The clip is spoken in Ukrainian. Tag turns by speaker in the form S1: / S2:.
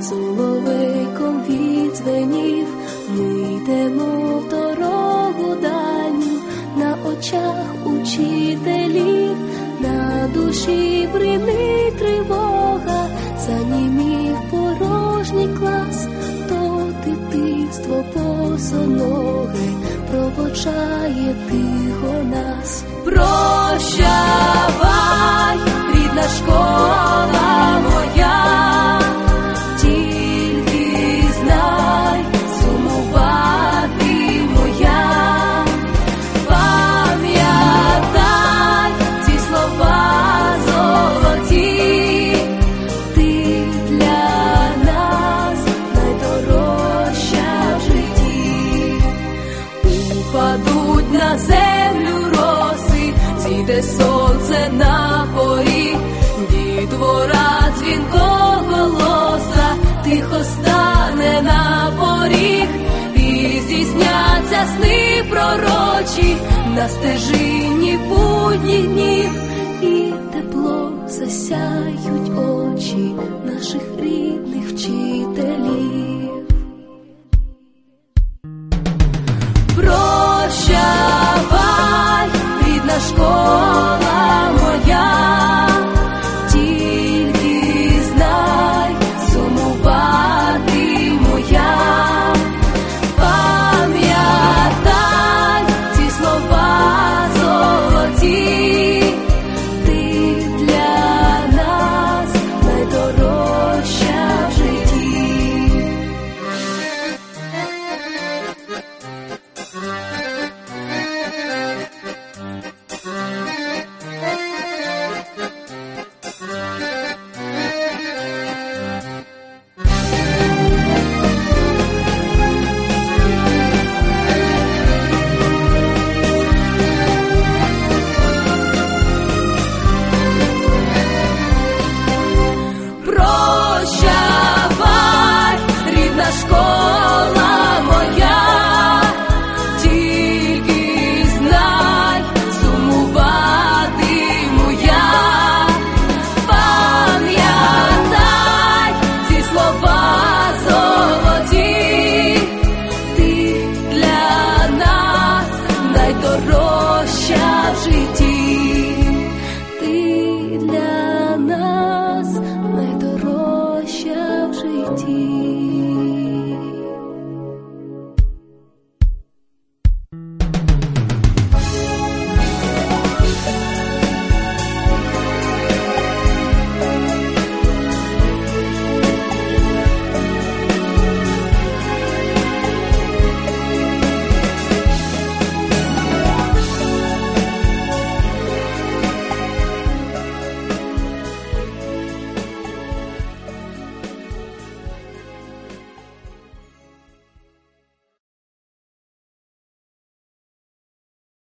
S1: соловейком відзвенів, ми йдемо в дорогу дальню, на очах учителів, на душі бринить тривога, занімів порожній клас, то дитинство босоноге проводжає тихо нас. Прощавай, рідна школа моя, тільки знай, сумувати моя. Пам'ятай ці слова золоті, ти для нас найдорожча в житті. Упадуть на землю роси, зійде сонце на поріг, дітвора дзвінкоголоса тихо стане на поріг, і здійсняться сни пророчі на стежині будніх днів, і теплом засяють очі наших рідних вчителів.